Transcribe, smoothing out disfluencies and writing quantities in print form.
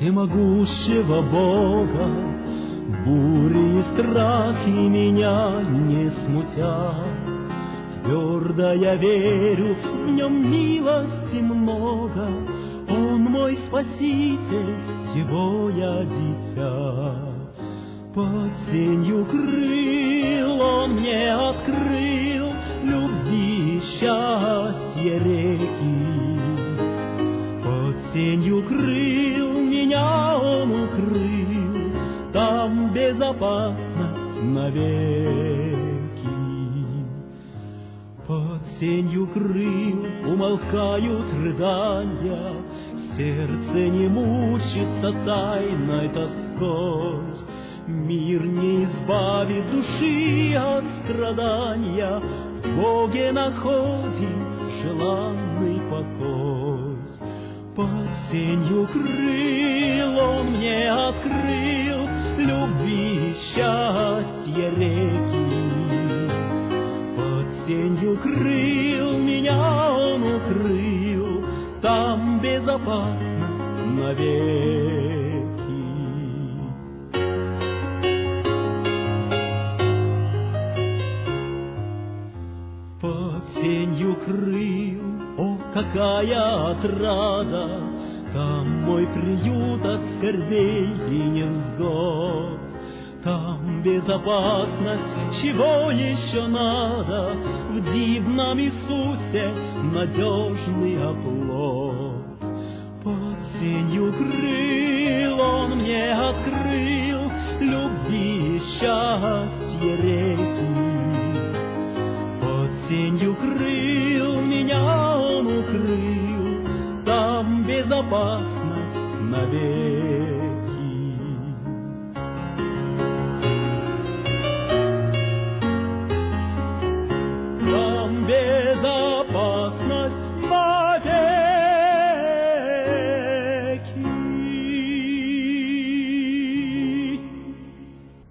всемогущего Бога. Бури и страхи меня не смутят. Твердо я верю, в нем милости много. Он мой спаситель, его я дитя. Под сенью крыл он мне открыл любви и счастья реки. Под сенью крыл меня он укрыл, там безопасность навеки. Под сенью крыл умолкают рыдания, сердце не мучится тайной тоской. Мир не избавит души от страдания, в Боге находим желанный покой. Под сенью крыл он мне открыл любви и счастья реки. Под сенью крыл меня он укрыл, там безопасность навеки. Под сенью крыл, о, какая отрада! Там мой приют от скорбей и невзгод. Там безопасность, чего еще надо? В дивном Иисусе надежный оплот. Под сенью крыл он мне открыл любви и счастья реки. Сенью крыл меня он укрыл, там безопасность навек.